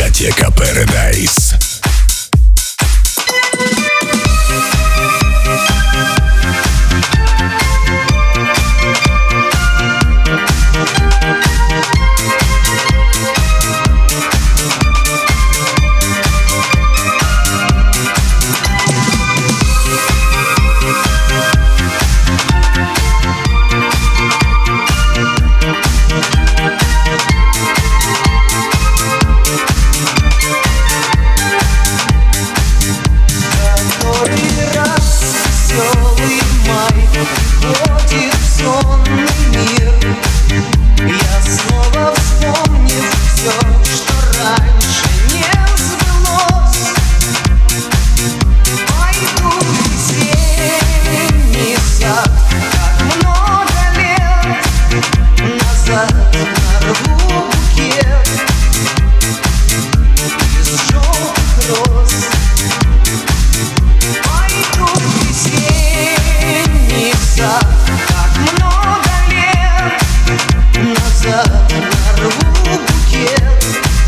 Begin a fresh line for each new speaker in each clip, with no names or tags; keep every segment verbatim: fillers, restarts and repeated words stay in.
Дискотека Paradise.
Приходит в сонный мир, я снова вспомнил все, что раньше не сбылось. Пойду в весенний сад, как много лет назад, нарву букет из желтых роз. Пойду в весенний сад, как много лет назад, нарву букет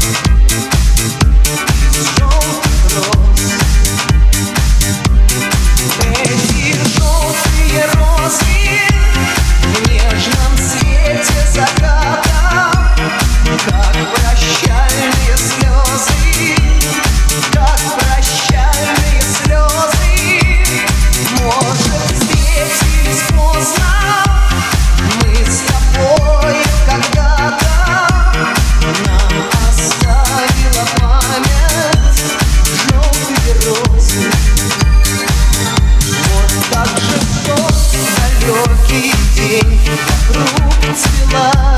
из желтых роз. Эти желтые розы в нежном свете заката, как прощальные слезы, как прощальные слезы. Может, встретились поздно мы с тобой когда-то, нам оставила память желтые розы. Вот так же в тот далекий день вокруг цвела